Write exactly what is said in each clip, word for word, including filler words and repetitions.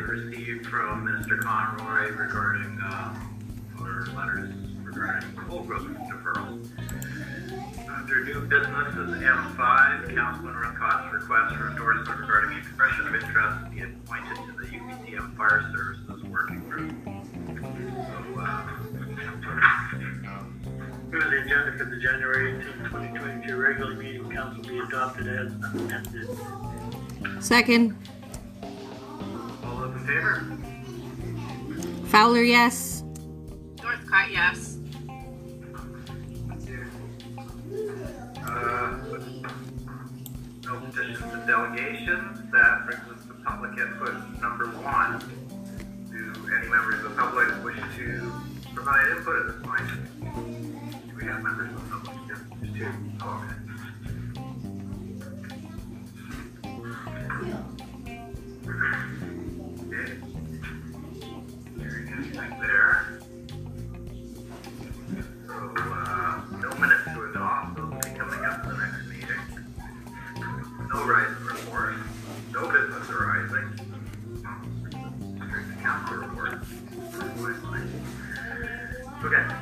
received from Minister Conroy regarding, uh, or letters regarding Colgrove deferrals. Under new business is M five, Councilman Runcott's request for endorsement regarding expression of interest to be appointed to the U B C M Fire Services Working Group. So, uh, Move the agenda for the January eighteenth, twenty twenty-two regular meeting of council be adopted as amended. Second. all those in favor? Fowler, yes. Northcott, yes. Uh, no petitions and delegations. That brings us to public input number one. Do any members of the public wish to provide input at this point? Do we have members of the public? Yes, there's two. Oh, okay. Okay. Hearing anything there. So, uh, no minutes to adopt. Those will be coming up to the next meeting. No rising report. No business arising. Strictly council report. Okay.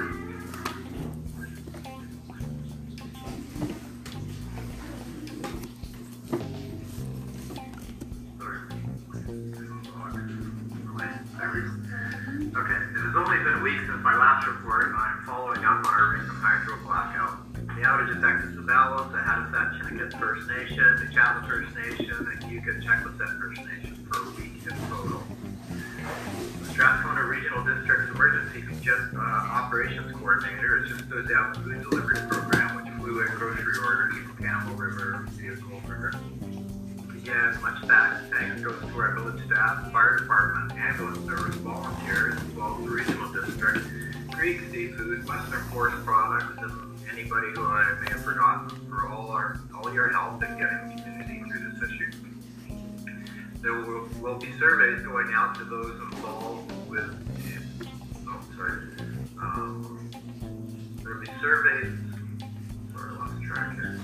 Okay, it has only been a week since my last report, and I'm following up on our recent hydro blackout. The outage affected Zabalos, the Hattusat Chinnikit First Nation, the Chatla First Nation, and Cayuga Checklisset First Nation for a week in total. The Strathcona Regional District's Emergency Just, uh, Operations Coordinator has just stood down the food delivery program, which flew in grocery orders from Campbell River via Gold River. Again, much thanks goes to our village staff, fire department, ambulance service, volunteers, as well as the regional district, Greek Seafood, Western Forest Products, and anybody who I may have forgotten for all our all your help in getting the community through this issue. There will, will be surveys going out to those involved with. Oh, sorry. Um, there will be surveys. Sorry, I lost track here.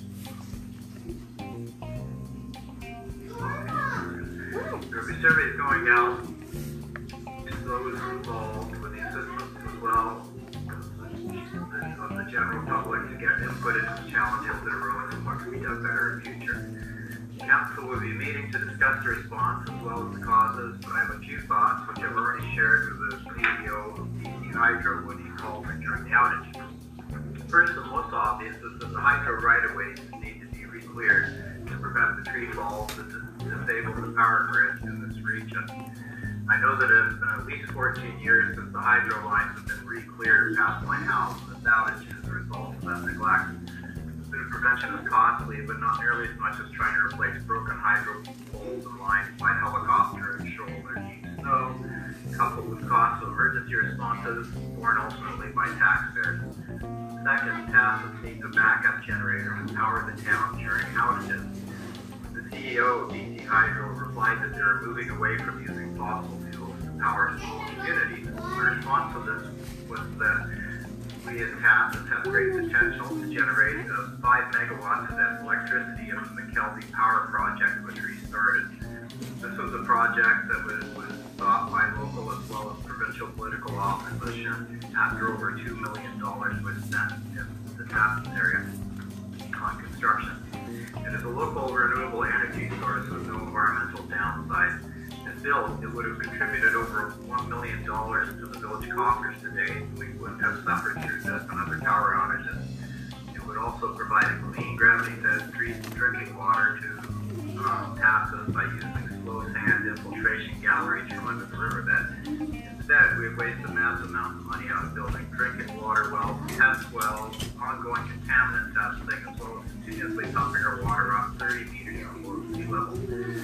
There will be surveys going out to those involved with the assistance as well of the general public to get input into the challenges that arose and what can be done better in the future. Council will be meeting to discuss the response as well as the causes, but I have a few thoughts which I've already shared with the C E O of B C Hydro when he called me during the outage. First and most obvious is that the hydro right-of-ways need to be re-cleared to prevent the tree falls that disable the power grid in this region. I know that it's been at least fourteen years since the hydro lines have been re-cleared past my house. This outage is a result of that neglect. The prevention is costly, but not nearly as much as trying to replace broken hydro poles and lines by helicopter and shoulder deep snow, coupled with costs of emergency responses borne ultimately by taxpayers. Second, TASIS needs a backup generator to power the town during outages. The C E O of B C Hydro replied that they are moving away from using fossil fuels to power small communities. My response to this was that we as TASIS have great potential to generate uh, five megawatts of electricity into the McKelvey Power Project, which restarted. This was a project that was, was stopped by local as well as provincial political opposition after over two million dollars was spent in the TASIS area on construction. It is a local renewable energy source with no environmental downside. If built, it would have contributed over one million dollars to the village coffers today. We wouldn't have suffered through this and other power outages. It would also provide clean, gravity-fed drinking water to um, TASIS by using slow sand infiltration galleries from under the riverbed. Instead, we have wasted massive amounts of money on building drinking water wells, test wells, ongoing contaminant testing, as well as continuously pumping our water up thirty meters below sea level.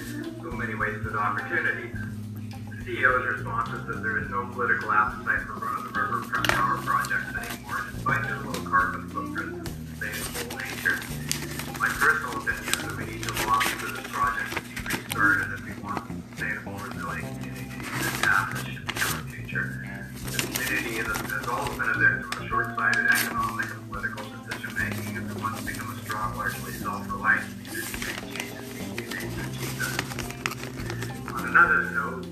So many wasted opportunities. The C E O's response is that there is no political appetite for run-of-the-river power projects anymore, despite their low carbon footprint and sustainable nature. My personal opinion is that we need to lobby for this project to be restarted if we want a sustainable, resilient community that TASIS should become a future. The community has, has always been a victim of short-sighted economic and political decision-making, and we want to become a strong, largely self-reliant community that changes need to be made to achieve this. On another note,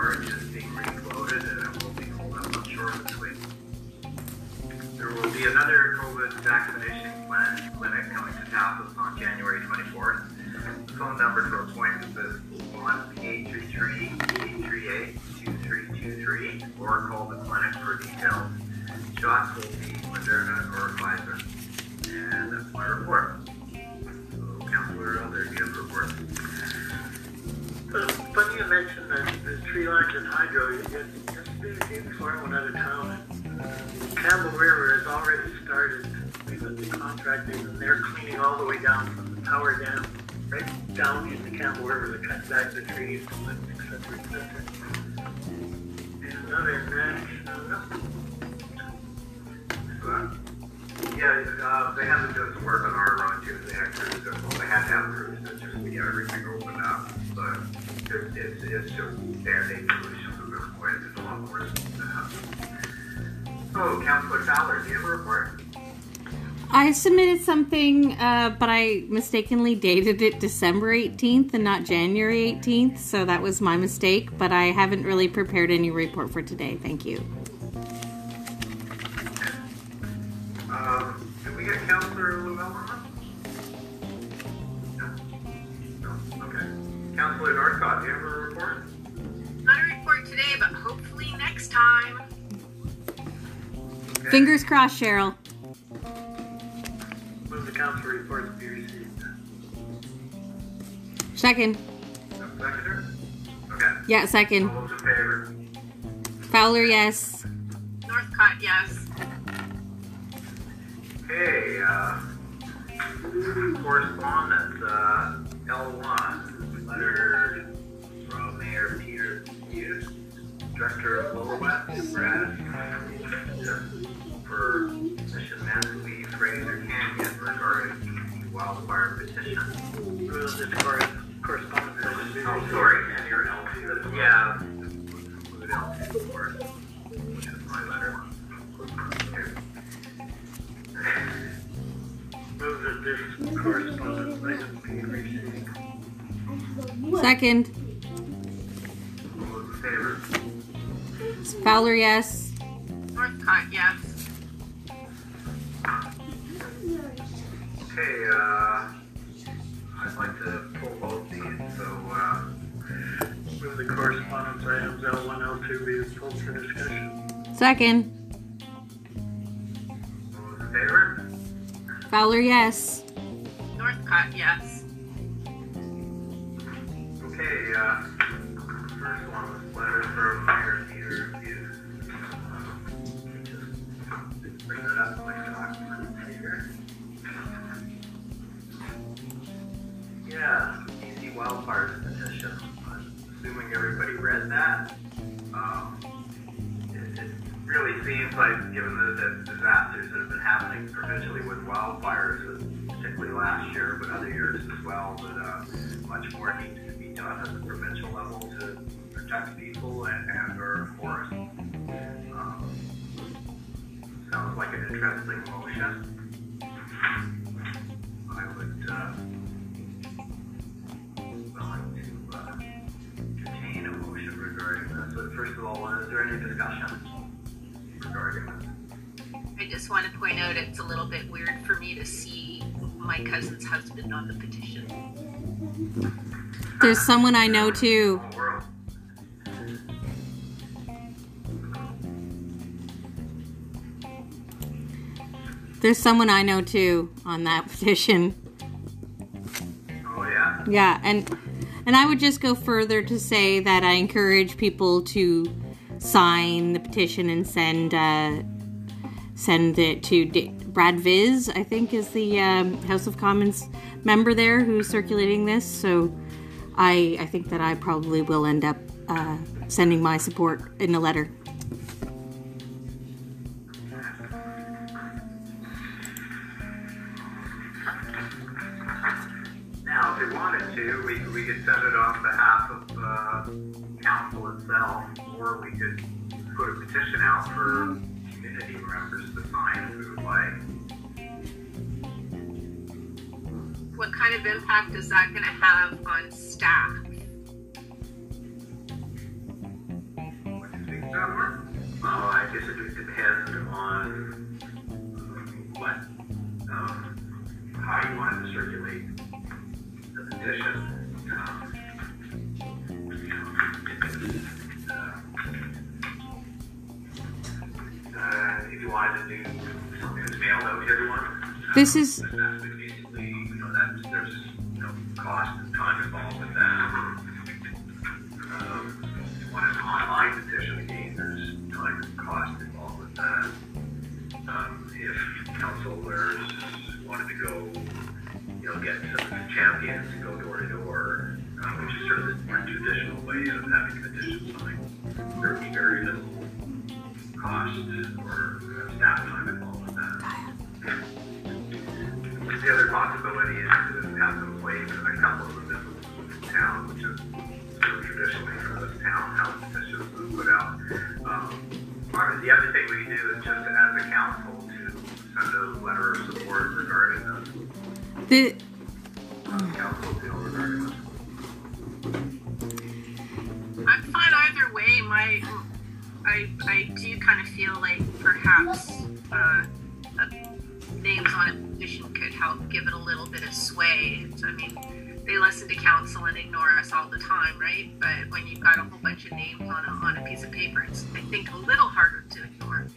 storage is being refloated and it will be pulled up on shore this week. There will be another COVID vaccination plan clinic coming to Tapas on January twenty-fourth. The phone number for appointments is one eight three three, eight three eight, two three two three or call the clinic for details. Shots will be Moderna or Pfizer. And that's my report. So, Councillor Elder, do you have a report? Uh, funny you mentioned the, the tree lines and hydro. Yesterday, the day before I went out of town, uh, Campbell River has already started. We've got the contractors and they're cleaning all the way down from the power dam, right down into Campbell River to cut back the trees, et cetera, et cetera. And other than that, uh, no. Uh, yeah, uh, they have to do some work on our road too. They actually, well, they have to have crews to just to get everything opened up. But it's, it's, it's just band-aid solutions at this point. There's a lot more to happen. So, Councillor Fowler, do you have a report? I submitted something, uh, but I mistakenly dated it December eighteenth and not January eighteenth, so that was my mistake, but I haven't really prepared any report for today. Thank you. Um, did we get Councillor Llewellyn on? No. No? Okay. Councillor Northcott, do you have a report? Not a report today, but hopefully next time. Okay. Fingers crossed, Cheryl. Move the council reports be received. Second. No seconder? Okay. Yeah, second. All those in favor? Fowler, yes. Northcott, yes. Okay, uh, correspondence, uh, L one, letter from Mayor Peter Hughes, Director of Lower West, Brad, for petition Massey Fraser Canyon regarding the wildfire petition. Move this cor- correspondence that is Oh, sorry, and your L two, yeah, include L two, of course, which is my letter. Okay. Move that this correspondence item be received. Second. All those in favor? Fowler, yes. Northcott, yes. Okay, uh, I'd like to pull both these, so, uh, Move the correspondence items L one, L two be pulled for discussion. Second. all those in favor? Fowler, yes. Northcott, yes. Okay, uh, first one was letter from Mayor Peter Hughes. Just bring that up in my document here. Yeah, B C wildfires petition. I'm assuming everybody read that. Um, it, it really seems like, given the, the disasters that have been happening provincially with wildfires, particularly last year, but other years as well, that uh, much more needs to be done at the provincial level to protect people and, and our forests. Um, sounds like an interesting motion. I would uh, like to uh, entertain a motion regarding this. But first of all, is there any discussion regarding this? I just want to point out it's a little bit weird for me to see my cousin's husband on the petition. There's someone I know too. Oh, world. There's someone I know too on that petition. Oh, yeah. Yeah, and and I would just go further to say that I encourage people to sign the petition and send uh, send it to D- Brad Viz, I think is the um, House of Commons member there who's circulating this. So I I think that I probably will end up uh, sending my support in a letter. Now, if we wanted to, we, we could send it on behalf of uh, council itself, or we could put a petition out for community members to sign if we would like. What kind of impact is that going to have on staff? guess it would depend on what, um, how you wanted to circulate the petition. Um, uh, if you wanted to do something that's mailed out to everyone, This is that's basically, you know, that there's, you know, cost and time involved with that. Um, if you want an online petition, again, there's time and cost involved with that. Um, if councilors wanted to go, you know, get some champions and go door to door, uh, which is sort of the more traditional way of having a petition signed, there would be very little cost or uh, staff time involved with that. The other possibility is to have them play in a couple of the businesses in town, which is sort of traditionally for this town, how petitions are put out. Um, or the other thing we can do is just as a council to send a letter of support regarding this. the Council deal regarding this. I'm fine either way. My, I, I do kind of feel like perhaps uh, uh, names on a petition could help give it a little bit of sway. So, I mean, they listen to council and ignore us all the time, right? But when you've got a whole bunch of names on a, on a piece of paper, it's, I think, a little harder to ignore.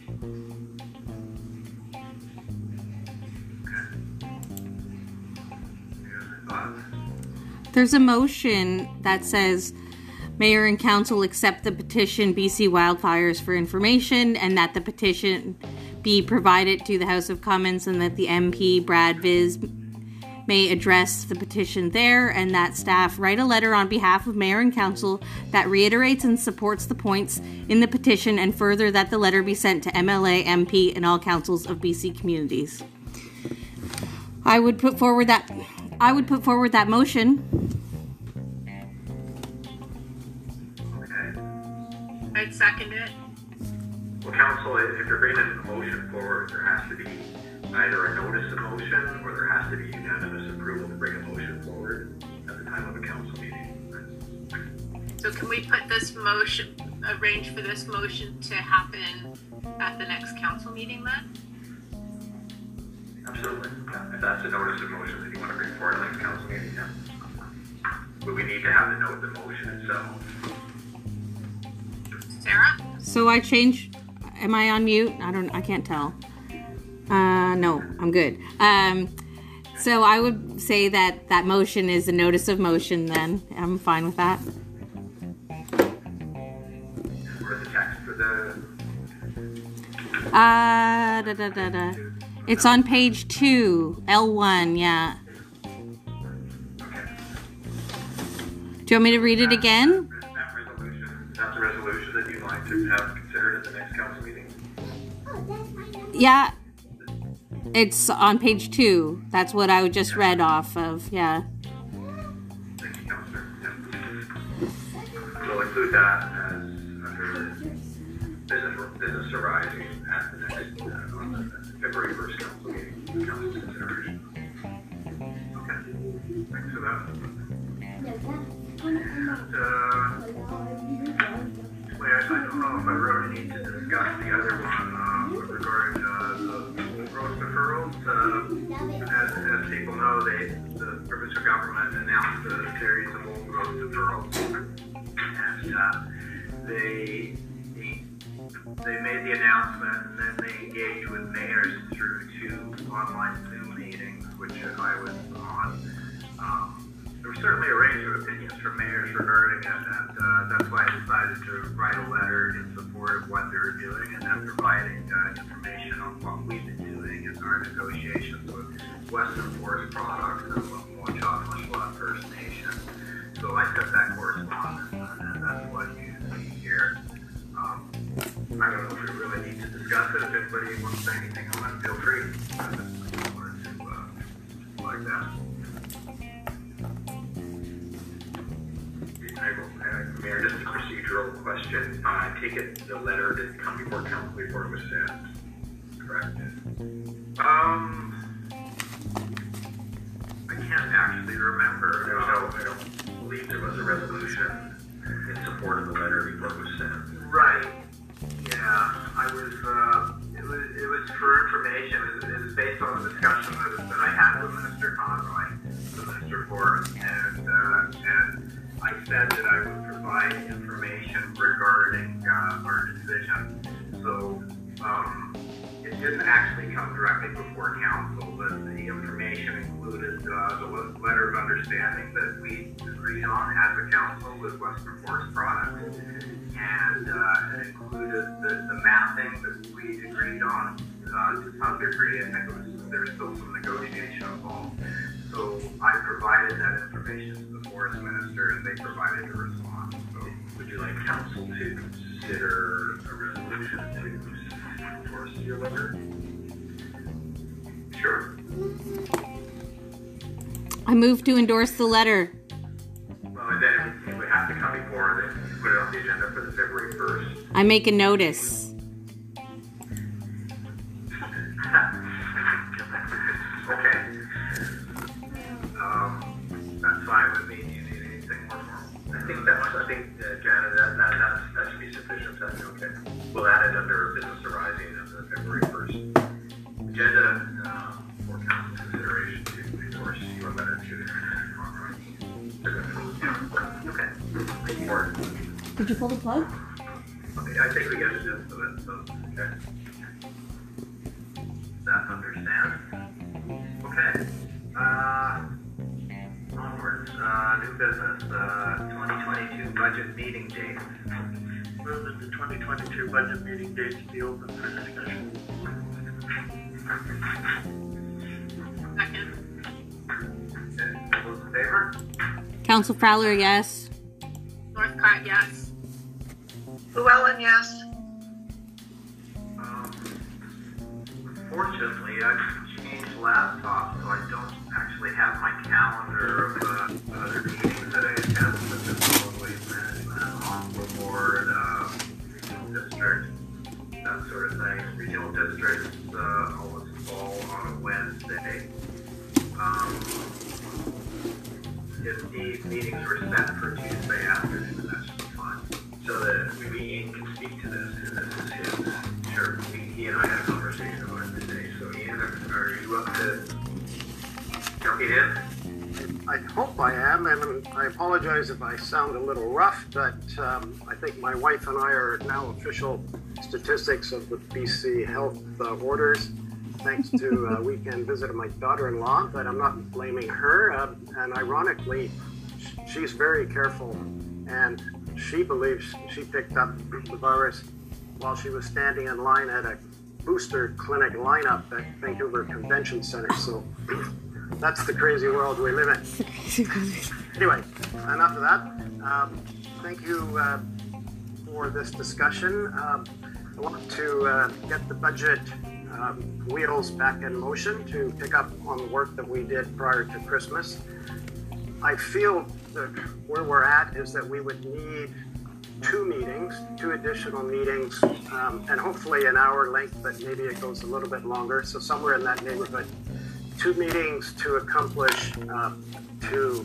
there's a motion that says Mayor and Council accept the petition B C Wildfires for information, and that the petition be provided to the House of Commons, and that the M P Brad Viz may address the petition there, and that staff write a letter on behalf of Mayor and Council that reiterates and supports the points in the petition, and further that the letter be sent to M L A, M P, and all councils of B C communities. I would put forward that I would put forward that motion. Okay. I'd second it. Well, council, if you're bringing a motion forward, there has to be either a notice of motion or there has to be unanimous approval to bring a motion forward at the time of a council meeting. So can we put this motion, arrange for this motion to happen at the next council meeting then? Absolutely. Yeah. If that's the notice of motion that you want to bring forward at the next council meeting, yeah. But we need to have the note, the motion itself. Sarah? So I changed. Am I on mute? I don't. I can't tell. Uh, no, I'm good. Um, so I would say that that motion is a notice of motion. Then I'm fine with that. Where's the text for the? Uh, da, da, da, da. It's on page two, L one. Yeah. Okay. Do you want me to read it again? That resolution. That's a resolution that you'd like to have considered at the next council meeting. Yeah. It's on page two. That's what I just read off of. Yeah. Thank you, Councillor. Yeah. We'll include that as under business, business arising at the next, uh, on the February first council meeting, council consideration. Okay. Thanks for that. And, uh, wait, I don't know if I really need to discuss the other one, uh, regarding, uh, the, the gross deferrals. Uh, as, as people know, they, the provincial government announced a series of old gross deferrals. And, uh, they, they made the announcement, and then they engaged with mayors through two online Zoom meetings, which I was on. Um, there was certainly a range of opinions from mayors regarding it, and uh, that's why I decided to write a letter in support of what they were doing, and then providing uh, information on what we've been doing in our negotiations with Western Forest Products and Mochakwashla First Nation. So I took that correspondence, and that's what you see here. Um, I don't know if we really need to discuss it. If anybody wants to say anything on it, feel free. I just wanted to, uh, like that. I will, uh, Mayor, just a procedural question. Uh, I take it the letter didn't come before council before it was sent, correct? Um, I can't actually remember. There was no, I don't believe there was a resolution in support of the letter before it was sent. Right. Yeah, Yeah, I was, uh, it was, it was for information. It was, it was based on the discussion that, that I had with Minister Conroy, the Minister for us, and, uh, and I said that I would provide information regarding, uh, our decision. So, um, it didn't actually come directly before council, but the information included, uh, the letter of understanding that we agreed on as a council with Western Forest Products. And uh, it included the, the mapping that we agreed on uh, to some degree. I think it was, there was still some negotiation involved. So I provided that information to the forest minister, and they provided a response. So would you like council to consider a resolution to endorse your letter? Sure. I move to endorse the letter. Well, and then it would have to come before the put it on the agenda for the February first. I make a notice. Okay. Um, that's fine with me. Do you need anything more formal? I think that's, I think, uh, Janet, that, that, that, that should be sufficient. That's okay. We'll add it under business arising of the February first agenda uh, for council consideration to endorse your letter to Okay. Thank you for it. Did you pull the plug? Okay, I think we get the gist of it, so, okay. That understand? Okay. Uh, onwards, uh, new business, uh, twenty twenty-two budget meeting date. Move that the twenty twenty-two budget meeting dates be open for discussion. Second. Okay, all those in favor? Council Fowler, yes. Northcott, yes. Llewellyn, yes. Um, unfortunately, I've changed laptops, so I don't actually have my calendar of uh, other meetings that I attend, such as solid waste management, hospital board, uh, regional district, that sort of thing. Regional districts uh, always fall on a Wednesday. Um, if the meetings were set for Tuesday afternoon, that should be fine. So that maybe Ian can speak to this, and this is his. Sure, he, he and I had a conversation about it today. So Ian, are, are you up to jumping in? I hope I am, and I apologize if I sound a little rough, but um, I think my wife and I are now official statistics of the B C health uh, orders, thanks to a weekend visit of my daughter-in-law, but I'm not blaming her. Uh, and ironically, she's very careful, and she believes she picked up the virus while she was standing in line at a booster clinic lineup at Vancouver Convention Center. So that's the crazy world we live in. Anyway, enough of that. Um, thank you uh, for this discussion. Um, I want to uh, get the budget um, wheels back in motion to pick up on the work that we did prior to Christmas. I feel that where we're at is that we would need two meetings, two additional meetings, um, and hopefully an hour length, but maybe it goes a little bit longer. So somewhere in that neighborhood, two meetings to accomplish, uh, to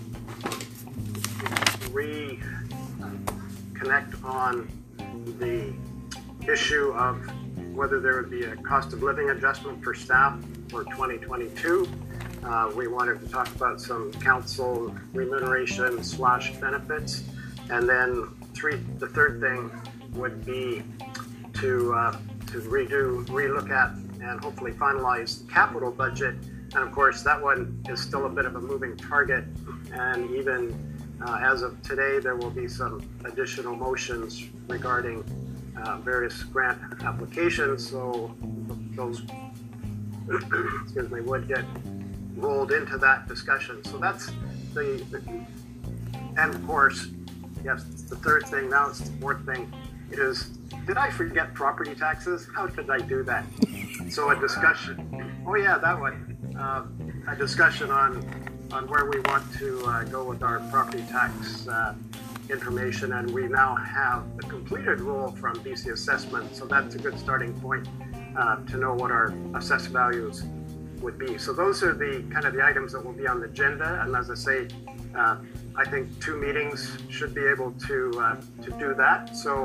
reconnect on the issue of whether there would be a cost of living adjustment for staff for twenty twenty-two. Uh, we wanted to talk about some council remuneration slash benefits. And then three, the third thing would be to, uh, to redo, relook at, and hopefully finalize the capital budget. And of course, that one is still a bit of a moving target. And even uh, as of today, there will be some additional motions regarding uh, various grant applications. So those, excuse me, would get rolled into that discussion. So that's the, the and of course, yes, the third thing, now it's the fourth thing, is, did I forget property taxes? How did I do that? So a discussion, oh yeah, that one, uh, a discussion on, on where we want to uh, go with our property tax uh, information, and we now have the completed roll from B C Assessment, so that's a good starting point uh, to know what our assessed values would be. So those are the kind of the items that will be on the agenda, and as I say, uh, I think two meetings should be able to uh, to do that. So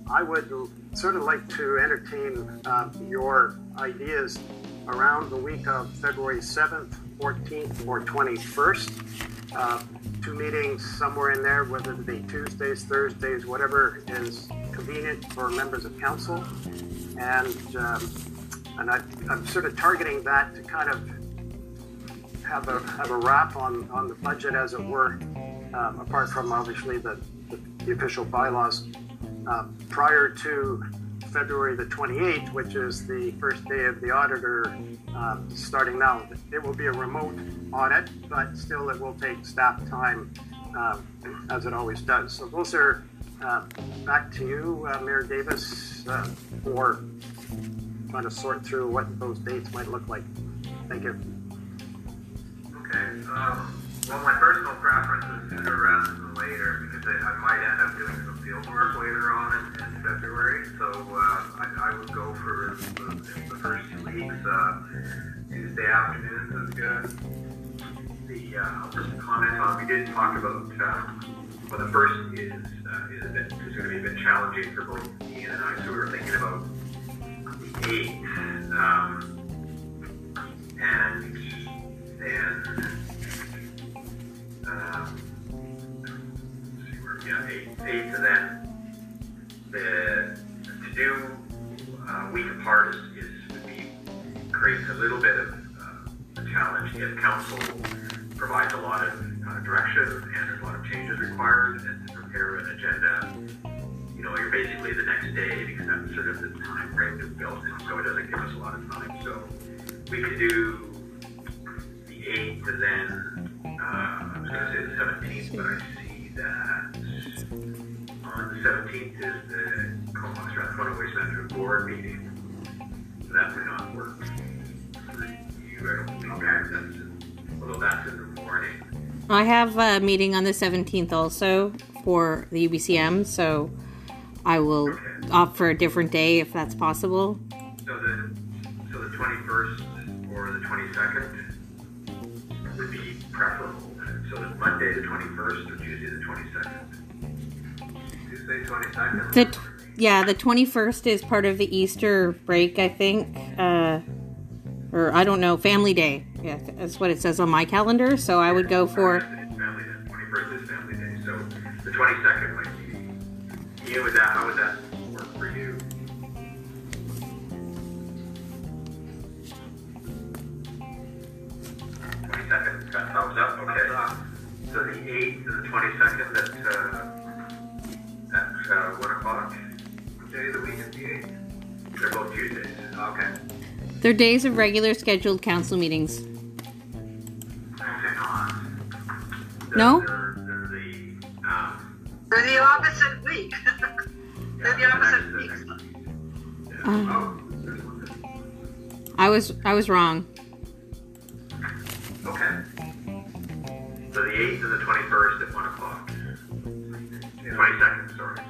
I would sort of like to entertain uh, your ideas around the week of February seventh, fourteenth, or twenty-first. Uh, two meetings somewhere in there, whether it be Tuesdays, Thursdays, whatever is convenient for members of council. And um, and I, I'm sort of targeting that to kind of have a have a wrap on, on the budget, as it were, um, apart from obviously the, the, the official bylaws. Uh, prior to February the twenty-eighth, which is the first day of the auditor uh, starting now. It will be a remote audit, but still it will take staff time, uh, as it always does. So those are uh, back to you, uh, Mayor Davis, uh, for trying to sort through what those dates might look like. Thank you. Okay. Um, well, my personal preference is sooner rather than later, because I, I might end up doing some field work later on in, in February. So uh, I, I would go for the, the first two weeks. Uh, Tuesday afternoons is good. The uh, just comment on, we did talk about, uh, well, the first is uh, is, a bit, is going to be a bit challenging for both Ian and I. So we were thinking about the eighth, um, and then. Um, let's see where, yeah, eight, eight, and then the to do uh, week apart is, is would be creates a little bit of uh, a challenge if council provides a lot of uh, direction and there's a lot of changes required, and to prepare an agenda, you know, you're basically the next day, because that's sort of the time frame that's built in, so it doesn't give us a lot of time. So we could do the eighth, and then Uh, I was going to say the seventeenth, but I see that on the seventeenth is the Comox Strathcona Waste Management Board meeting. So that may not work for you. I don't think that that's in, although that's in the morning. I have a meeting on the seventeenth also for the U B C M, so I will okay. opt for a different day if that's possible. So the so the twenty-first or the twenty-second would be preferable. So the Monday the twenty-first or Tuesday the twenty-second? Tuesday twenty-second? The t- yeah, the twenty-first is part of the Easter break, I think. Uh, or I don't know, Family Day. Yeah, that's what it says on my calendar, so I would go for... It's Family Day. twenty-first is Family Day. So the twenty-second might be... Ian, would that, how would that work for you? twenty-second, got thumbs up, okay. Uh, so the eighth and the twenty-second at, uh, at uh, one o'clock. What day of the week is the eighth? They're both Tuesdays. Okay. They're days of regular scheduled council meetings. Hang on. They're, No? They're, they're the, um... They're the opposite week. They're the opposite weeks. Yeah. Uh, Oh, there's one. I was I was wrong. Okay. So the eighth and the twenty-first at one o'clock. twenty-second, sorry.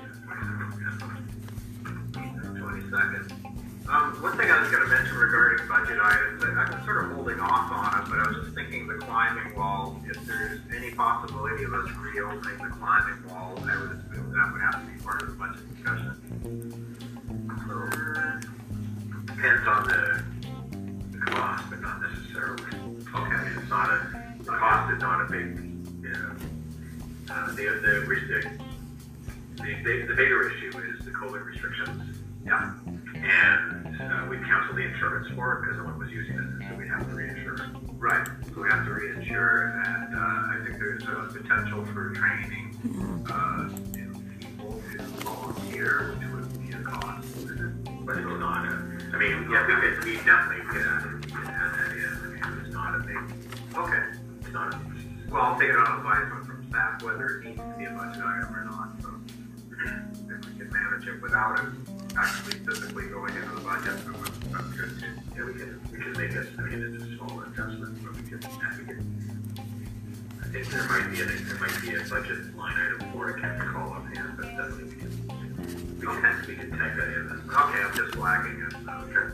twenty-second. Um, one thing I was going to mention regarding budget items, I, I'm sort of holding off on it, but I was just thinking the climbing wall, if there's any possibility of us reopening the climbing wall, I would assume that would have to be part of the budget discussion. So, depends on the, the cost, but not necessarily. Okay, it's not a, the cost is not a big, you know, uh, the, the, the, the, the bigger issue is the COVID restrictions. Yeah. And uh, we've canceled the insurance for it because no one was using it, so we have to reinsure it. Right. So we have to reinsure it, and uh, I think there's a potential for training uh, you know, people to volunteer, which would be a cost. But it's not a, I mean, yeah, we could, we definitely could add, we could add that in. I mean, it's not a big, okay. It's not a, well, I'll take it on advisement from staff whether it needs to be a budget item or not. So if we can manage it without it actually physically going into the budget, so that's good too. Yeah, we can, we can make this, I mean, it's a small adjustment, but we can, we can, I think there might be a, there might be a budget line item for it, I can't recall offhand, but definitely we can, we can, we can tag that in. Okay, I'm just flagging it, okay.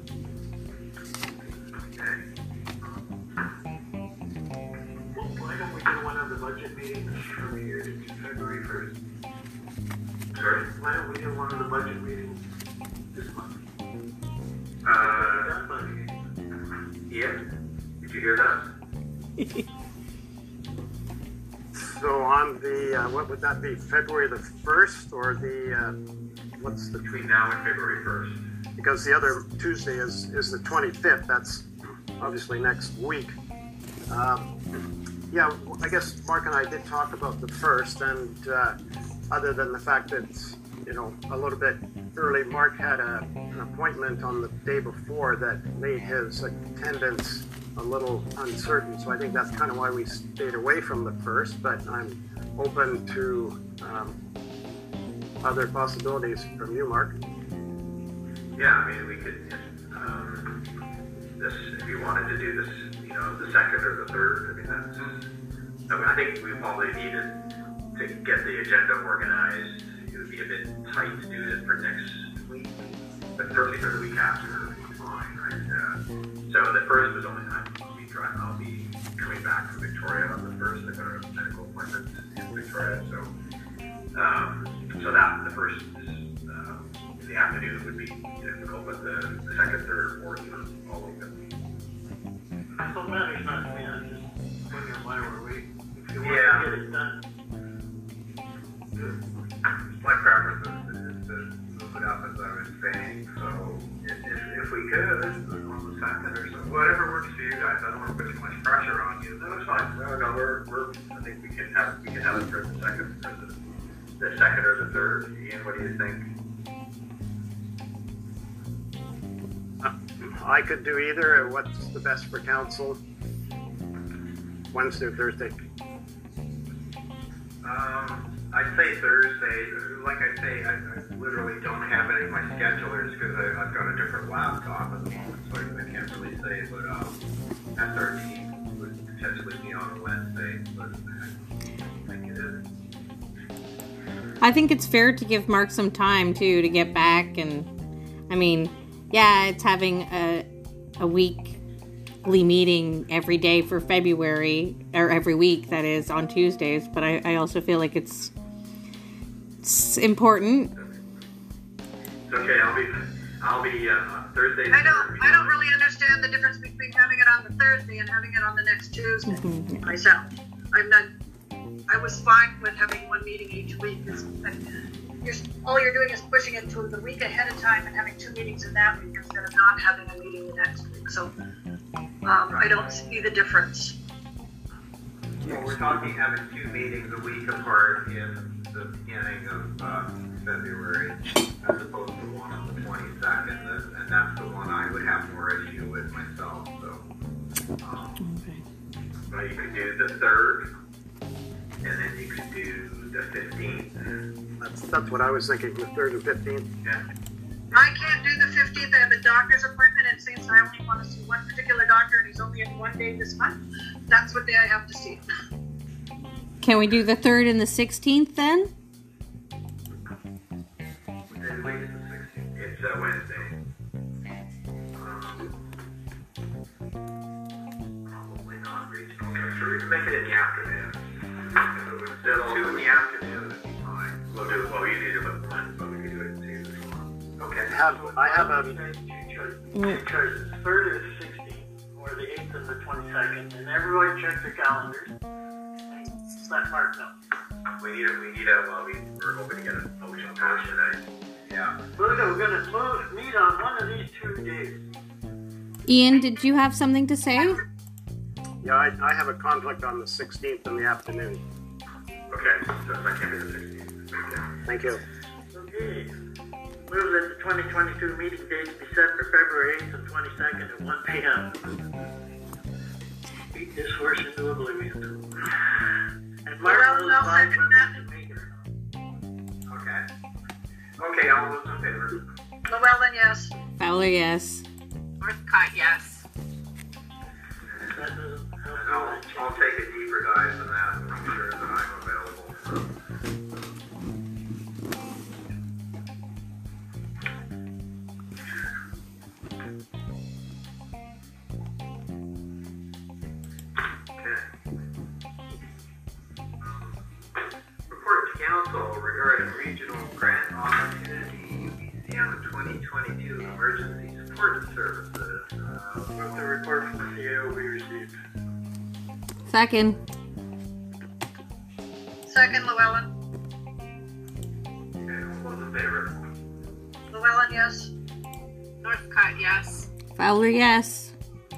Okay. Why don't we do one of the budget meetings from here to February first? Sorry? Why don't we do one of the budget meetings this month? Uh, Done by the eighth. Ian, did you hear that? So on the, uh, what would that be, February the first or the, uh, what's the, Between now and February first. because the other Tuesday is, is the twenty-fifth, that's obviously next week. Um, yeah, I guess Mark and I did talk about the first, and uh, other than the fact that, you know, a little bit early, Mark had a, an appointment on the day before that made his attendance a little uncertain, so I think that's kind of why we stayed away from the first, but I'm open to um, other possibilities from you, Mark. Yeah, I mean, we could, um, this, if you wanted to do this, you know, the second or the third, I mean, that's, I, mean, I think we probably needed to get the agenda organized. It would be a bit tight to do it for next week, but certainly for the week after, would be fine, right? Uh, so the first was only, I'll be trying, I'll be coming back from Victoria on the first. I've got a medical appointment in Victoria, so, um, so that, the first, uh, in the afternoon would be difficult, but the, the second, third, fourth are all open. So it matters not to me, I'm just wondering why we're waiting. If you want Yeah. to get it done. My preference is, is to move it up, as I was saying, so if, if, if we could, on the second or so, whatever works for you guys. I don't want to put too much pressure on you. No, it's fine. No, no, we're, we're, I think we can have, we can have it for the second, for the, the second or the third. Ian, what do you think? I could do either. What's the best for council? Wednesday or Thursday? Um, I'd say Thursday. Like I say, I, I literally don't have any of my schedulers because I've got a different laptop at the moment, so I, I can't really say. But um, S R T would potentially be on a Wednesday, but I think it is. I think it's fair to give Mark some time too to get back, and I mean, yeah, it's having a a weekly meeting every day for February, or every week, that is, on Tuesdays, but I, I also feel like it's, it's important. It's okay. I'll be I'll be uh, Thursday. I don't, I don't really understand the difference between having it on the Thursday and having it on the next Tuesday Mhm. myself. I'm not, I was fine with having one meeting each week. It's- and You're, all you're doing is pushing it to the week ahead of time and having two meetings in that week instead of not having a meeting the next week. So um, I don't see the difference. Well, we're talking having two meetings a week apart in the beginning of uh, February, as opposed to one on the twenty-second, and, and that's the one I would have more issue with myself. So, um, Okay. but you could do the third, and then you could do the fifteenth. That's, that's what I was thinking, the third and fifteenth. Yeah. I can't do the fifteenth. I have a doctor's appointment, and since I only want to see one particular doctor and he's only in one day this month, that's what day I have to see him. Can we do the third and the sixteenth then? What day of the week is the sixteenth? It's uh, Wednesday. Um, probably not reasonable. So we can make it in the afternoon. If it was still two in the afternoon, that'd be fine. We'll do, well, you need it with one, but we can do it at two as well. Okay. I have, I have a, Two choices, two choices, third or the sixteenth, or the eighth and the twenty-second, and everyone check their calendars. Let Mark know. We need a, we need a, well, we, we're hoping to get a motion passed today. Yeah. We're gonna, we're gonna move, meet on one of these two days. Ian, did you have something to say? yeah, I, I have a conflict on the sixteenth in the afternoon. Okay, so that can't be the sixteenth. Okay. Thank you. Okay. Move that the twenty twenty-two meeting dates be set for February eighth and twenty-second at one p m Beat this horse into oblivion. And Mark Well, will I'll decide second whether that. to make it or not. Okay. Okay, all those in favor? Llewellyn, yes. Fowler, yes. Northcott, yes. That doesn't help And you I'll, much. I'll take a deeper dive than that and make sure that I'm available. Okay. Um, Report to council. Council regarding regional grant opportunity, U B C M twenty twenty-two Emergency Support Services. Uh, with the report from the C A O we received. Second. Second, Llewellyn. Okay, all those in favor? Llewellyn, yes. Northcutt, yes. Fowler, yes.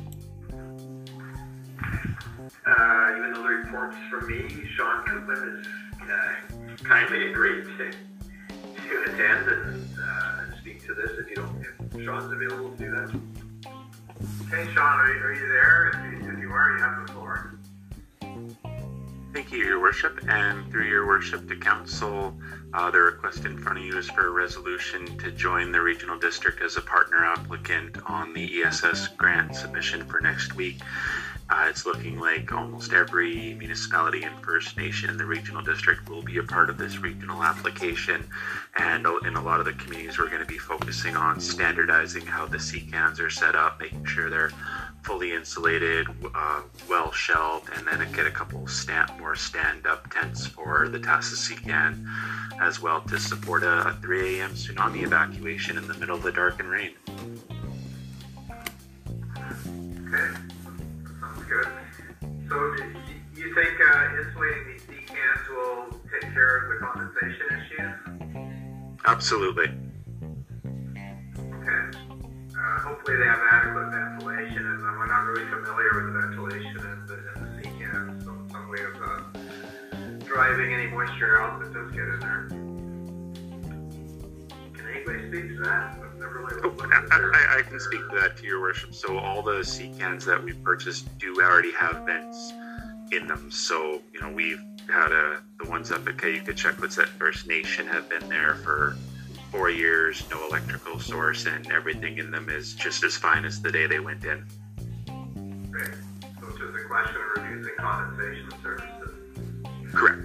Uh, even though the report's from me, Sean Koopman has uh, kindly agreed to, to attend and uh, speak to this if you don't, if Sean's available to do that. Okay, Sean, are you, are you there? If you, if you are, you have the floor. Thank you, Your Worship, and through Your Worship to Council, uh, the request in front of you is for a resolution to join the Regional District as a partner applicant on the E S S grant submission for next week. Uh, it's looking like almost every municipality and First Nation in the Regional District will be a part of this regional application, and in a lot of the communities we're going to be focusing on standardizing how the C CANs are set up, making sure they're fully insulated, uh, well shelved, and then get a couple stand, more stand-up tents for the TASIS C CAN as well to support a, a three a.m. tsunami evacuation in the middle of the dark and rain. Okay, sounds good. So do you think uh, insulating these C CANs will take care of the condensation issues? Absolutely. Okay. Uh, hopefully they have adequate ventilation, and we're not really familiar with the ventilation in the, in the C CAN, so some way of uh, driving any moisture out that does get in there. Can anybody speak to that? I've never really Oh, looked at their, I, I can speak to that, to Your Worship. So all the C CANs that we purchased do already have vents in them. So, you know, we've had a, the ones up at Cayuga Checklets at First Nation have been there for four years, no electrical source, and everything in them is just as fine as the day they went in. Great. So it's just a question of reducing condensation services. Correct.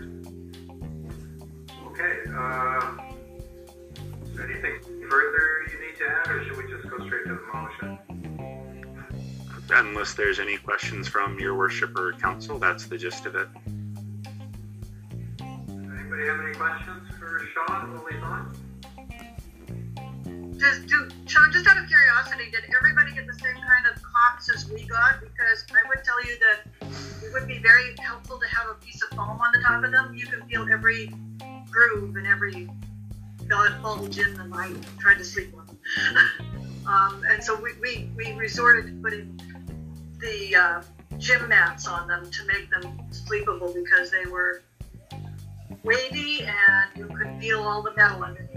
Okay. Uh, is there anything further you need to add, or should we just go straight to the motion? Unless there's any questions from Your Worship or Council, that's the gist of it. Anybody have any questions for Sean while he's on? Just do, Sean, just out of curiosity, did everybody get the same kind of cots as we got? Because I would tell you that it would be very helpful to have a piece of foam on the top of them. You can feel every groove and every bulge in them. I tried to sleep on them. um, and so we, we, we resorted to putting the uh, gym mats on them to make them sleepable because they were weighty and you could feel all the metal underneath.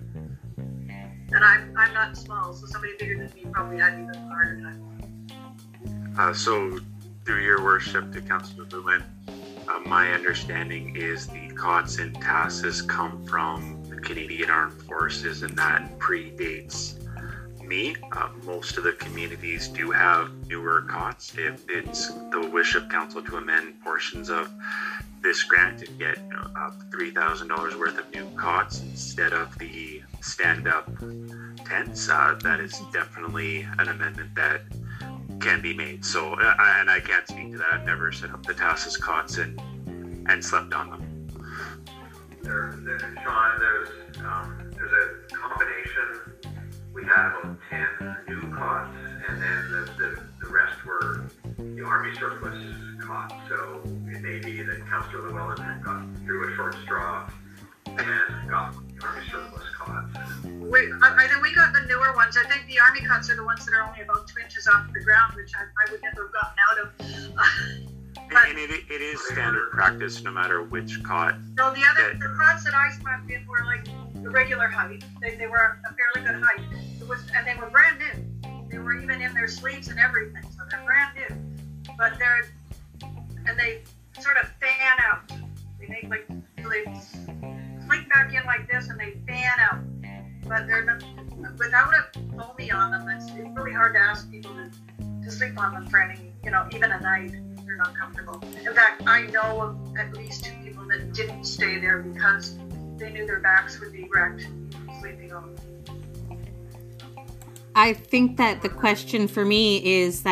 And I'm, I'm not small, so somebody bigger than me probably had even a harder time. Uh, so, through Your Worship to Councillor Blumen, uh, my understanding is the cots in TASIS come from the Canadian Armed Forces, and that predates me. Uh, most of the communities do have newer cots. If it's the wish of Council to amend portions of this grant and get you know, up three thousand dollars worth of new cots instead of the stand-up tents, uh, that is definitely an amendment that can be made. So, uh, and I can't speak to that. I've never set up the TASIS cots and and slept on them. There, there, Sean, there's um, there's a combination. We had about ten new cots, and then the, the, the rest were the Army surplus cots. So it may be that Councillor Llewellyn had got through a short straw and got the Army surplus cots. We, I, I think we got the newer ones. I think the Army cots are the ones that are only about two inches off the ground, which I, I would never have gotten out of. Uh, but, and it, it is standard practice no matter which cot. No, the other the cots that I slept in were like the regular height. They, they were a fairly good height. It was, and they were brand new. They were even in their sleeves and everything, so they're brand new. But they're and they sort of fan out. They make like they slink back in like this, and they fan out. But they're not, without a foamy on them. It's, it's really hard to ask people to, to sleep on them for any, you know, even a night. They're not comfortable. In fact, I know of at least two people that didn't stay there because they knew their backs would be wrecked sleeping on them. I think that the question for me is that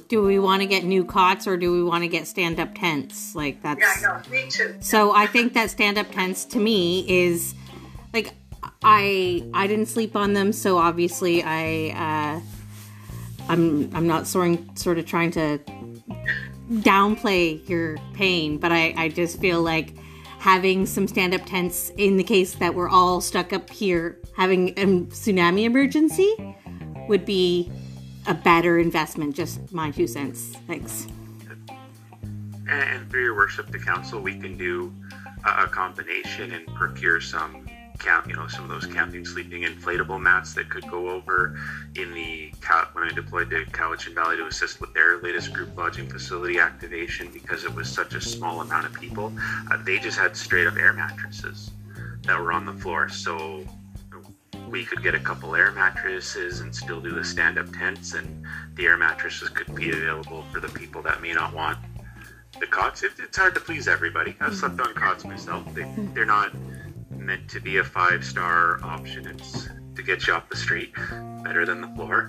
do we want to get new cots or do we want to get stand-up tents? Like that's. Yeah, I know. Me too. So I think that stand-up tents to me is like I I didn't sleep on them, so obviously I uh, I'm I'm not sort sort of trying to downplay your pain, but I I just feel like having some stand-up tents in the case that we're all stuck up here having a tsunami emergency would be a better investment. Just my two cents. Thanks. And through your worship, the council, we can do a combination and procure some camp, you know, some of those camping, sleeping, inflatable mats that could go over in the when I deployed to Cowichan Valley to assist with their latest group lodging facility activation, because it was such a small amount of people. Uh, they just had straight up air mattresses that were on the floor, so we could get a couple air mattresses and still do the stand-up tents, and the air mattresses could be available for the people that may not want the cots. It, it's hard to please everybody. I've slept on cots myself. They, they're not meant to be a five-star option. It's to get you off the street, better than the floor.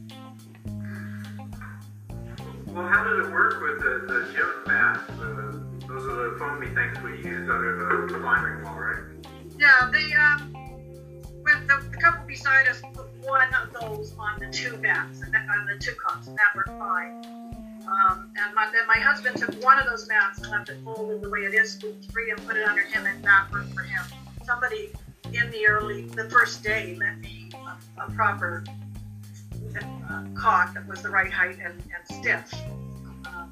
Well, how does it work with the, the gym mats? The, those are the foamy things we use under the climbing wall, right? Yeah, they, um, with the, the couple beside us put one of those on the two mats, and that, on the two cots, and that worked fine. Um, and my, then my husband took one of those mats and left it folded the way it is, scooped free, and put it under him, and that worked for him. Somebody in the early, the first day, lent me a, a proper uh, cot that was the right height and, and stiff. Um,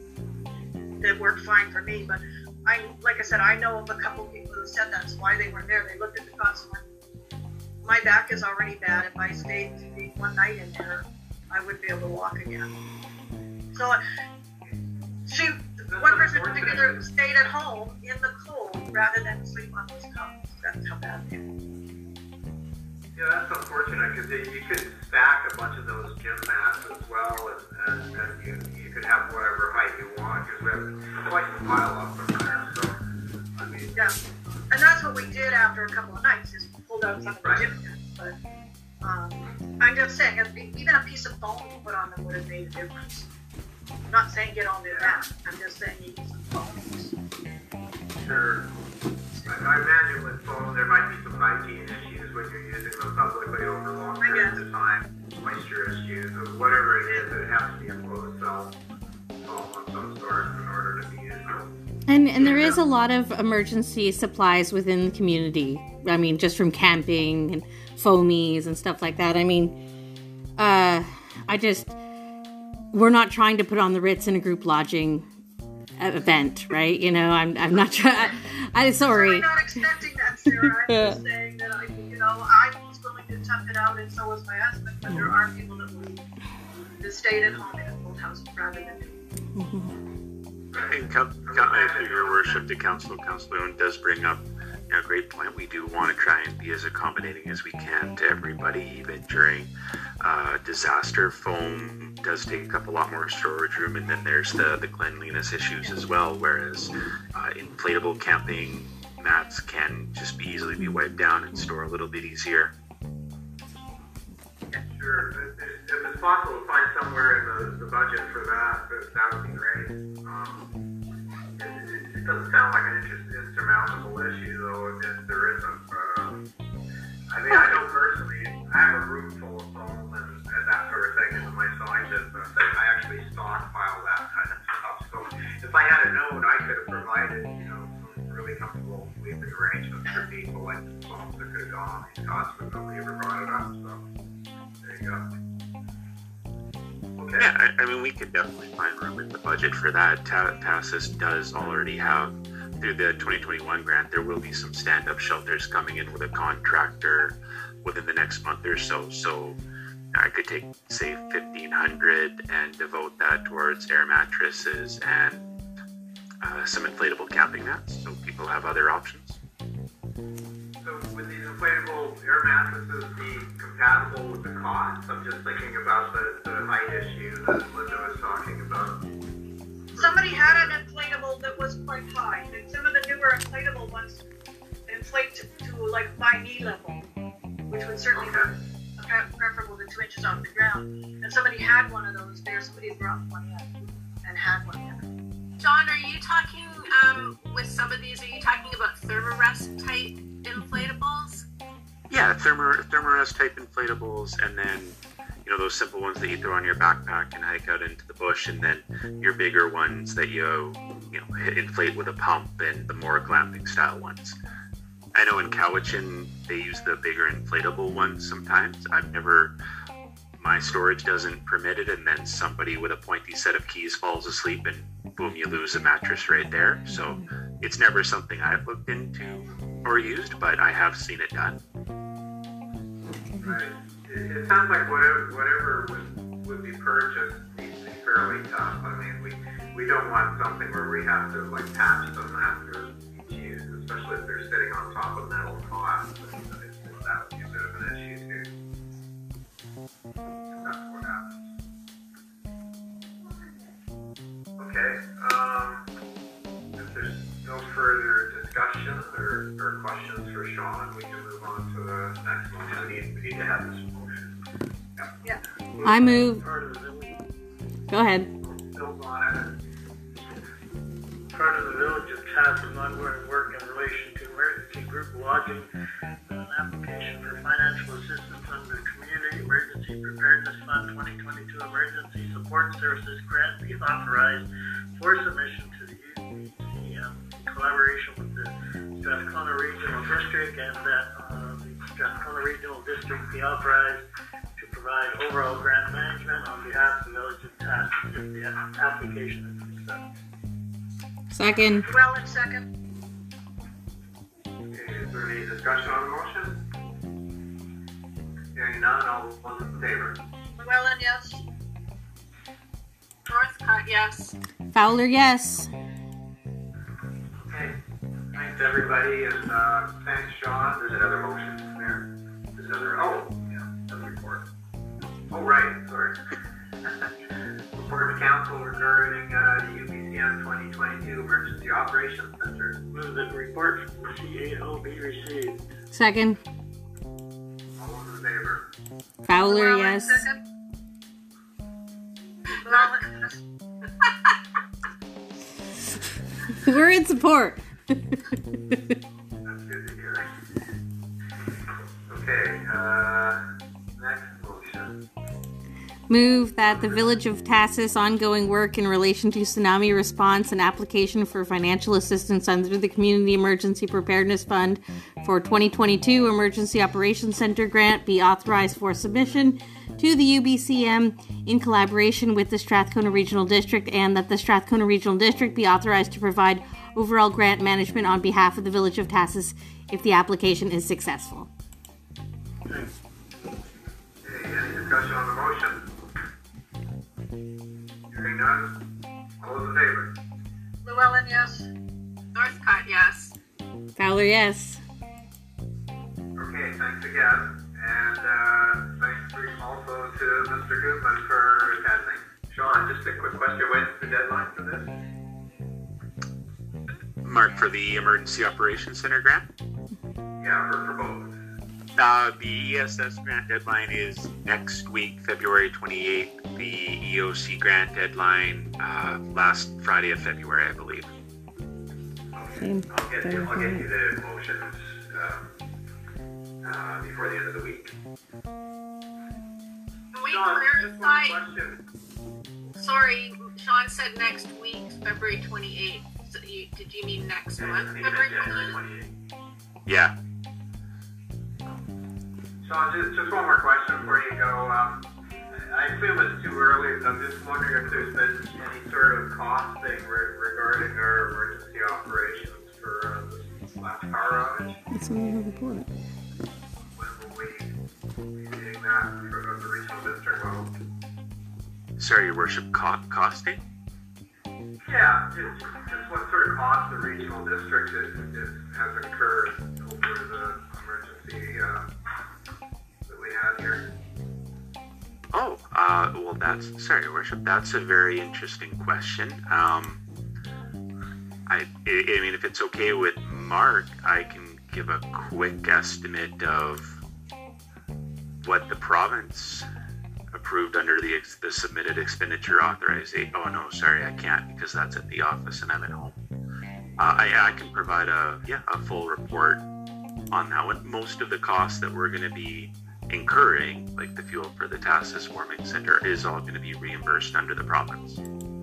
it worked fine for me, but I, like I said, I know of a couple people who said that's why they weren't there. They looked at the cots and went, my back is already bad. If I stayed one night in there, I wouldn't be able to walk again. So she, one person in particular, stayed at home in the cold rather than sleep on those cots. That's how bad they were. Yeah, that's unfortunate, because you could stack a bunch of those gym mats as well, and, and, and you, you could have whatever height you want, because we have quite a pile of them there. So, I mean, yeah, and that's what we did after a couple of nights, is pulled out some of the right. gym mats. But um, I'm just saying, even a piece of foam you put on them would have made a difference. I'm not saying get all new mats. I'm just saying you need some foams. Sure. I imagine with foam there might be some hygiene issues when you're using them publicly over long periods of time, moisture issues, or whatever it is. It has to be a closed cell foam of some sort in order to be used. And and there is a lot of emergency supplies within the community. I mean, just from camping and foamies and stuff like that. I mean, uh, I just, we're not trying to put on the Ritz in a group lodging event, right? You know, I'm I'm not trying. I'm sorry. I'm not expecting that, Sarah. I'm just saying that I, you know, I was willing to tough it out, and so was my husband. But there are people that will that stayed at home in a full house rather than. Mm-hmm. And count, count, through your worship, the council, Councilor Owen does bring up you know, a great point. We do want to try and be as accommodating as we can to everybody, even during uh, disaster. Foam does take up a lot more storage room, and then there's the, the cleanliness issues as well, whereas uh, inflatable camping mats can just be easily be wiped down and store a little bit easier. Sure. If, if it's possible to find somewhere in the, the budget for that, that, that would be great. Um, it, it, it doesn't sound like an inter- insurmountable issue, though, if there isn't. But, um, I mean, I know personally, I have a room full of foam and, and that sort of thing in my sewing business. I actually stockpile that kind of stuff. So if I had known, I could have provided, you know, some really comfortable sleeping arrangements for people, like the foam that could have gone on these cots, but nobody ever brought it up. So there you go. Okay. Yeah, I, I mean, we could definitely find room in the budget for that. Ta- TASIS does already have, through the twenty twenty-one grant, there will be some stand-up shelters coming in with a contractor within the next month or so. So I could take, say, fifteen hundred and devote that towards air mattresses and uh, some inflatable camping mats, so people have other options. So would these inflatable air mattresses be compatible with the cost? I'm just thinking about the, the height issue that Linda was talking about. Somebody had an inflatable that was quite high, and some of the newer inflatable ones inflate to, to like my knee level, which would certainly be preferable to two inches off the ground. And somebody had one of those there there, somebody's brought one in and had one in. John, are you talking um, with some of these? Are you talking about Thermarest type inflatables? Yeah, thermar Thermarest type inflatables, and then you know those simple ones that you throw on your backpack and hike out into the bush, and then your bigger ones that you you know inflate with a pump, and the more glamping style ones. I know in Cowichan they use the bigger inflatable ones sometimes. I've never, my storage doesn't permit it, and then somebody with a pointy set of keys falls asleep and boom, you lose a mattress right there. So it's never something I've looked into or used, but I have seen it done. Right. It, it sounds like whatever whatever would, would be purchased needs to be fairly tough. I mean, we we don't want something where we have to like patch them after each use, especially if they're sitting on top of metal costs. That would be a bit of an issue too. That's what happens. Okay. Um, if there's no further discussion or, or questions for Sean, we can move on to the next motion. We need, we need to have this motion. Yeah. Yeah. I move. Part of the village, Go ahead. Build on it. part of the village of Tass's ongoing work in relation to emergency group lodging, an application for financial assistance under the Community Emergency Preparedness Fund twenty twenty-two Emergency Support Services Grant be authorized for submission to the U B C M in collaboration with the Strathcona Regional District, and that uh, the Strathcona Regional District be authorized to provide overall grant management on behalf of the village of Tass if the application is accepted. Second. Well, in second. Okay, is there any discussion on the motion? Hearing none, all those in favor? Llewellyn, yes. Northcott, yes. Fowler, yes. Okay, thanks everybody, and uh, thanks Sean. There's another motion there. There's another, oh, yeah, another report. Oh, right, sorry. Report of council regarding uh, the U B C M twenty twenty-two Emergency Operations Center. Move that the report from the C A O be received. Second. All those in favor? Fowler, Llewellyn, yes. second. Llewellyn, yes. We're in support. That's good to hear. Okay, uh, next motion. Move that the Village of Tassus ongoing work in relation to tsunami response and application for financial assistance under the Community Emergency Preparedness Fund for twenty twenty-two Emergency Operations Center grant be authorized for submission to the U B C M in collaboration with the Strathcona Regional District, and that the Strathcona Regional District be authorized to provide overall grant management on behalf of the Village of Tassus if the application is successful. Okay, any discussion on the motion? Hearing none, all those in favor? Llewellyn, yes. Northcott, yes. Fowler, yes. Okay, thanks again, and uh, thanks for also to Mister Goodman for attending. Sean, just a quick question, when's the deadline for this? Mark, for the Emergency Operations Center grant? Yeah, for, for both. Uh, the E S S grant deadline is next week, February twenty-eighth. The E O C grant deadline, uh, last Friday of February, I believe. Okay, I'll get you, I'll get you the motions um, uh, before the end of the week. Can we Sean, just one clarify? question. Sorry, Sean said next week, February twenty-eighth. So you, did you mean next month, I mean, February January twenty-eighth? twenty-eighth. Yeah. Sean, just, just one more question before you go. Um, I assume it's too early, but I'm just wondering if there's been any sort of costing re- regarding our emergency operations for uh, this last power outage. It's in the report. When will we be seeing that for the regional district level? Sorry, Your Worship, co- costing? Yeah, just, just what sort of cost the regional district is, is, has incurred over the emergency uh, that we had here. Oh, uh, well, that's, sorry, Your Worship, that's a very interesting question. Um, I, I mean, if it's okay with Mark, I can give a quick estimate of what the province approved under the ex- the submitted expenditure authorization. Oh no, sorry, I can't because that's at the office and I'm at home. Uh, I, I can provide a yeah a full report on that one. Most of the costs that we're going to be incurring, like the fuel for the Tassus Warming Center, is all going to be reimbursed under the province.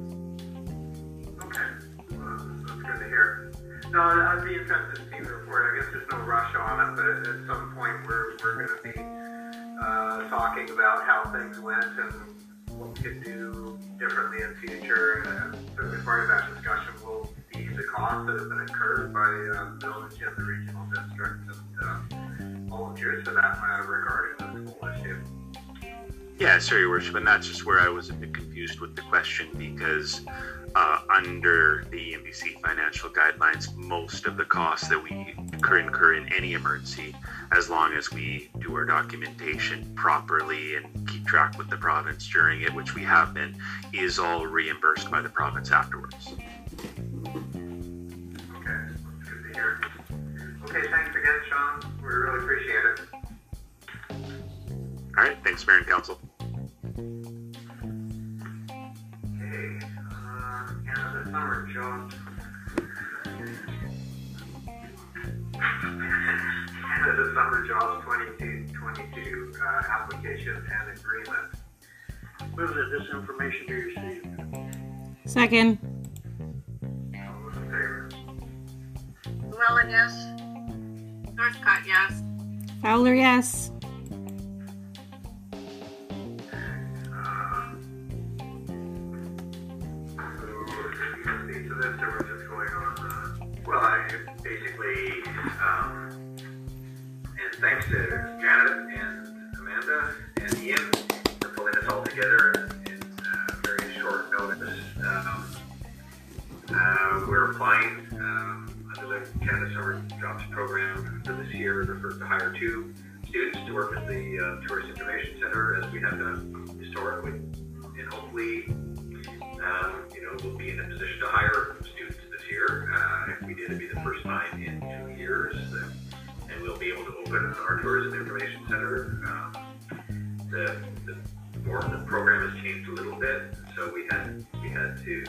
Okay, well, that's good to hear. No, I'd be interested to see the report. I guess there's no rush on it, but at some point we're, we're going to be uh, talking about how things went and what we could do differently in future. And certainly part of that discussion will be the costs that have been incurred by uh, the village and the regional district and uh, volunteers for that matter regarding this whole issue. Yeah, sorry, Your Worship, and that's just where I was a bit confused with the question because uh, under the M B C financial guidelines, most of the costs that we incur, incur in any emergency, as long as we do our documentation properly and keep track with the province during it, which we have been, is all reimbursed by the province afterwards. Okay, that's good to hear. Okay, thanks again, Sean. We really appreciate it. All right, thanks, Mayor and Council. Okay, uh, Canada Summer Jobs. Canada Summer Jobs twenty twenty-two uh, application and agreement. Move that this information be received. Second. All those in favor? Llewellyn, yes. Northcott, yes. Fowler, yes. This, there was just going on. Uh, well, I basically, um, and thanks to Janet and Amanda and Ian for pulling this all together in, in uh, very short notice. Um, uh, we're applying um, under the Canada Summer Jobs Program for this year for, to hire two students to work at the uh, Tourist Information Center as we have done historically, and hopefully. Um, you know, we'll be in a position to hire students this year. Uh, if we did, it'd be the first time in two years, uh, and we'll be able to open our Tourism Information Center. Um, the, the, more, the program has changed a little bit, so we had we had to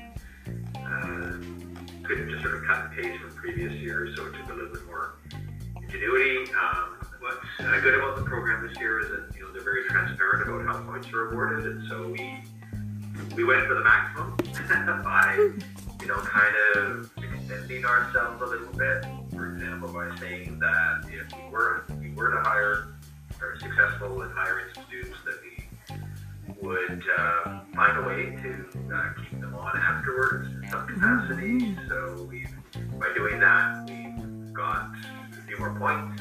uh, couldn't just sort of cut and paste from previous years, so it took a little bit more ingenuity. Um, what's uh, good about the program this year is that you know they're very transparent about how points are awarded, and so we. We went for the maximum by, you know, kind of extending ourselves a little bit. For example, by saying that if we were if we were to hire or successful in hiring some students, that we would uh, find a way to uh, keep them on afterwards in some capacity. So we, by doing that, we've got a few more points,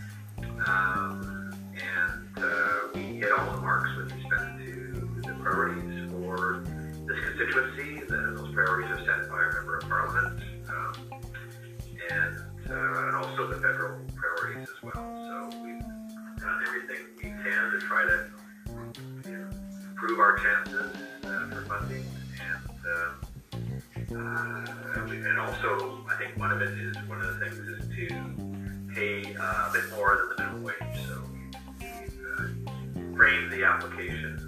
um, and uh, we hit all the marks with respect to the priorities. For this constituency, the, those priorities are set by a member of parliament, um, and, uh, and also the federal priorities as well. So we've done everything we can to try to you know, improve our chances uh, for funding, and uh, uh, and also I think one of it is one of the things is to pay uh, a bit more than the minimum wage. So we've uh, framed the application.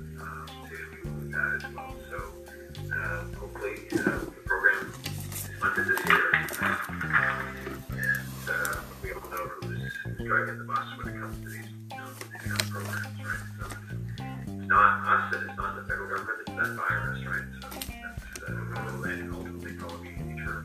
That as well. So uh, hopefully uh, the program is funded this year, uh, and uh, we all know who's driving the bus when it comes to these, you know, these kind of programs, right? So it's, it's not us and it's not the federal government, it's that virus, right? So that's uh, ultimately, ultimately probably sure.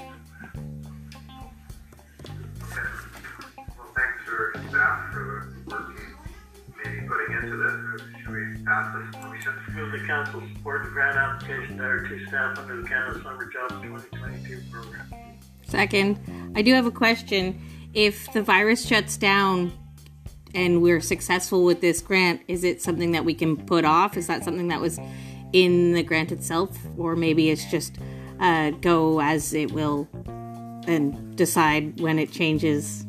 Okay. Well, thanks for staff for working, maybe putting into this. Should we pass this motion? Move the council support the grant application to hire two staff under the Canada Summer Jobs twenty twenty-two program. Second. I do have a question. If the virus shuts down and we're successful with this grant, is it something that we can put off? Is that something that was in the grant itself? Or maybe it's just uh, go as it will and decide when it changes?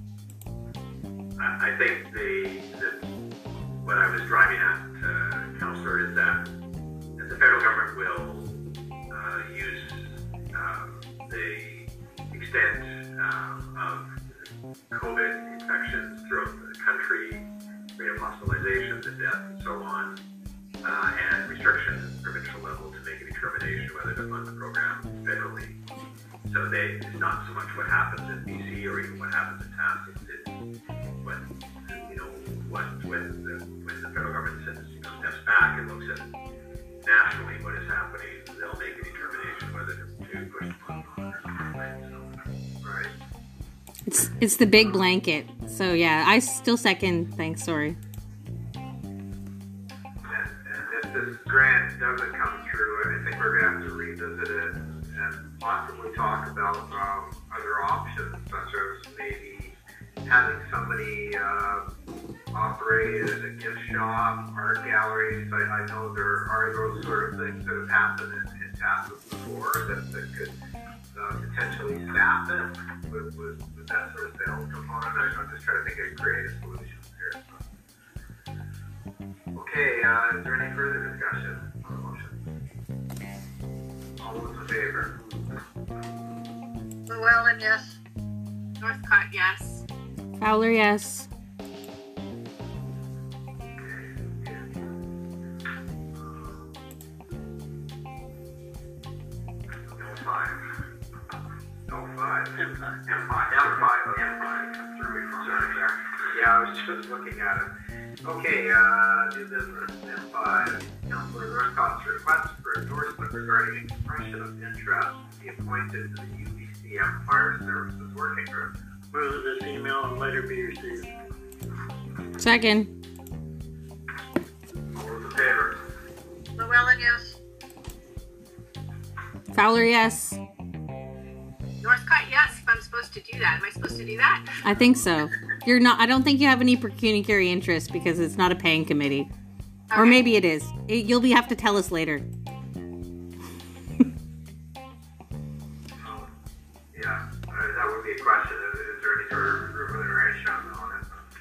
I think the, the what I was driving at, uh, Councillor, is that the federal government will uh, use um, the extent um, of COVID infections throughout the country, rate of hospitalizations and death and so on, uh, and restrictions at the provincial level to make a determination whether to fund the program federally. So they, it's not so much what happens in B C or even what happens in Tasman. It's what, you know, what, when the, when the federal government sends, you know, steps back and looks at nationally what is happening, they'll make a determination whether to, to push the funds on or not. Right? So, right. It's it's the big blanket. So yeah, I still second. Thanks. Sorry. And, and if this grant doesn't come through, I think we're going to have to revisit it and possibly talk about um, other options, such as maybe having somebody uh, operate as a gift shop, art galleries. I, I know there are those sort of things that have happened in, in Tasman before that, that could uh, potentially staff it with, with, with that sort of sales component. I, I'm just trying to think of creative solutions here. So. Okay, uh, is there any further discussion on the motion? All those in favor? Llewellyn, yes. Northcott, yes. Fowler, yes. No five. No five. M five. M five. M five. M five. Sorry, sorry. Yeah, I was just looking at it. Okay, uh, new business. M five. Councilor Northcott's request for endorsement regarding expression of interest to be appointed to the U B C M Fire Services Working Group. Move that this email and letter be received. Second. All those in favor? Llewellyn, yes. Fowler, yes. Northcott, yes. If I'm supposed to do that, am I supposed to do that? I think so. You're not. I don't think you have any pecuniary interest because it's not a paying committee, or Okay. maybe it is. It, you'll be have to tell us later. Um, yeah, uh, that would be a question. Is, is there any sort of remuneration on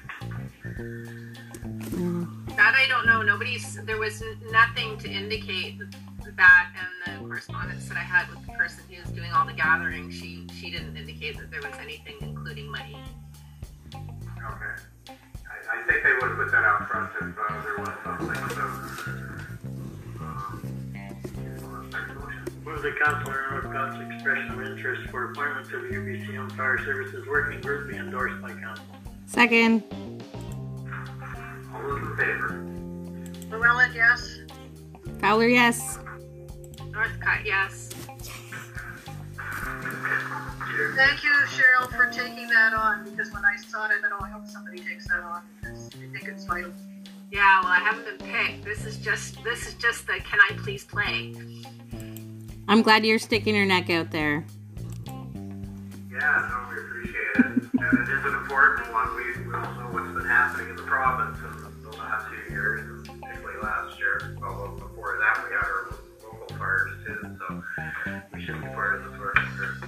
it? That I don't know. Nobody's. There was n- nothing to indicate that, and the correspondence that I had with the person who was doing all the gathering, she she didn't indicate that there was anything including money. Okay. I, I think they would have put that out front if uh, there was something. So, um, second motion. Move the Councilor Northcott's expression of interest for appointment to the U B C M Fire Services Working Group be endorsed by Council. Second. All those in favor? Llewellyn, yes. Fowler, yes. Northcott, yes. Thank you, Cheryl, for taking that on, because when I saw it, I thought, oh, I hope somebody takes that on, because I think it's vital. Yeah, well, I haven't been picked. This is just this is just the can I please play? I'm glad you're sticking your neck out there. Yeah, no, we appreciate it. And it is an important one. We, we all know what's been happening in the province in the last few years, and particularly last year. Although before that, we had our local fires too, so we should be part of this working group.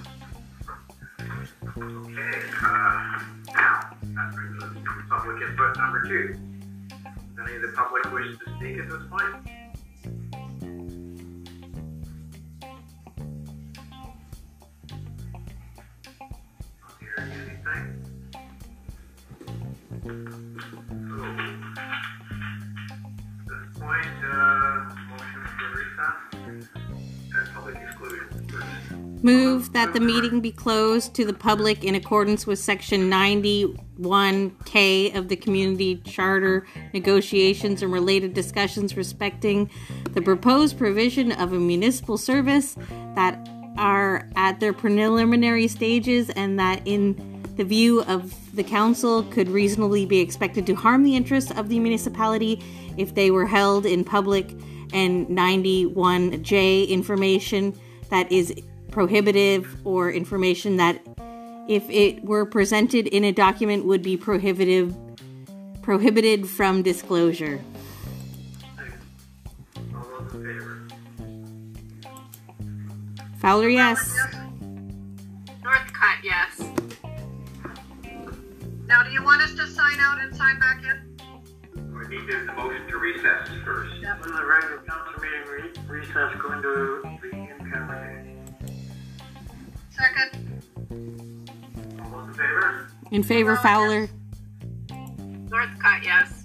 Okay, uh, now, that brings us to public input number two. Does any of the public wish to speak at this point? Not hearing anything. So, at this point, uh, motion for recess and public exclusion. Move that the meeting be closed to the public in accordance with Section ninety-one K of the Community Charter, negotiations and related discussions respecting the proposed provision of a municipal service that are at their preliminary stages and that in the view of the council could reasonably be expected to harm the interests of the municipality if they were held in public, and ninety-one J information that is prohibitive or information that if it were presented in a document would be prohibitive prohibited from disclosure. All those in favor? Fowler, yes. Northcott, yes. Now, do you want us to sign out and sign back in? We need to the motion to recess first. Yep. Move the regular council meeting re- recess go into the in-camera meeting. Second. All those in favor? In favor, Fowler. Northcott, yes.